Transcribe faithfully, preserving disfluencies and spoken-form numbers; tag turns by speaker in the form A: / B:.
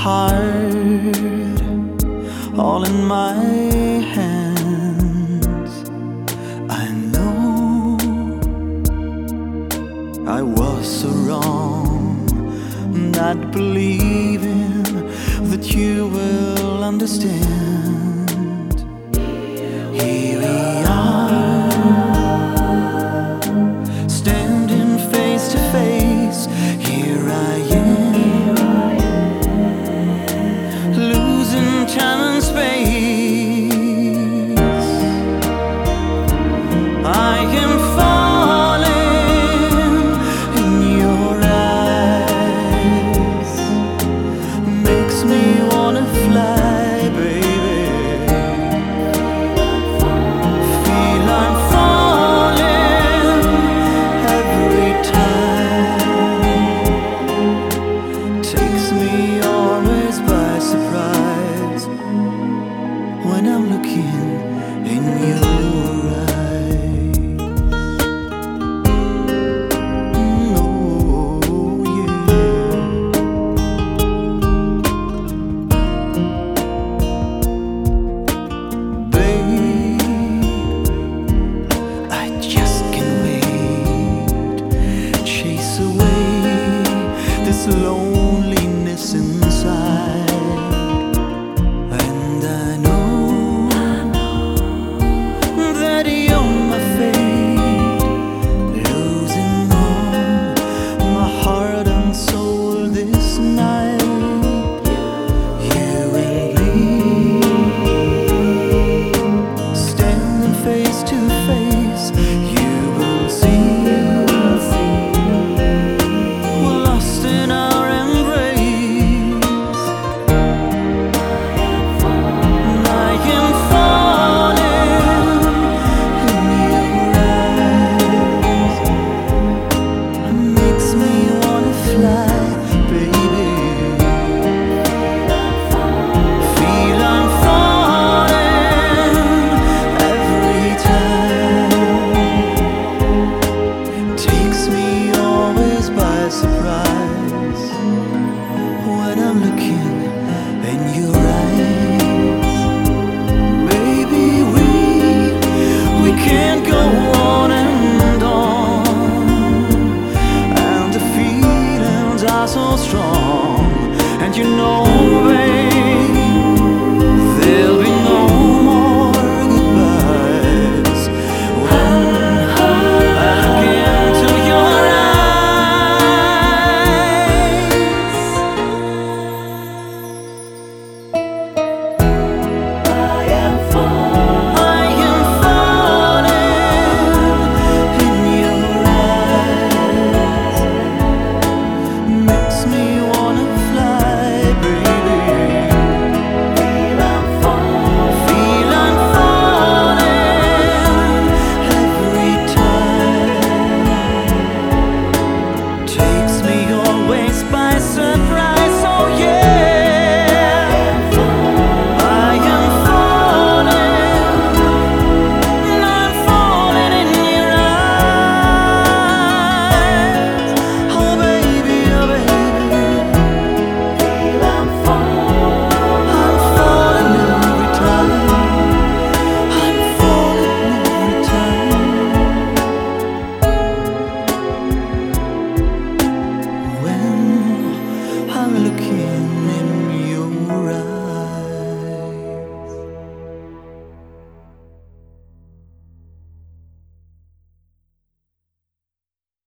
A: heart all in my hands. I know I was so wrong, not believing that you will understand. Here we are, standing face to face. Here I am, losing time and space. I am falling in your eyes, makes me wanna fly, baby. Feel I'm falling every time. Takes me always by surprise when I'm looking in your eyes. Mm, oh, yeah. Babe, I just can't wait. Chase away this loneliness inside. And I know that you're my fate, losing all my heart and soul this night. You and me, standing face to face. You will see we're lost in our embrace. And I am falling in your eyes. Makes me wanna fly, baby. Feel I'm falling every time. Takes me always by surprise when I'm looking in your eyes. Baby, we we can't go on and on, and the feelings are so strong.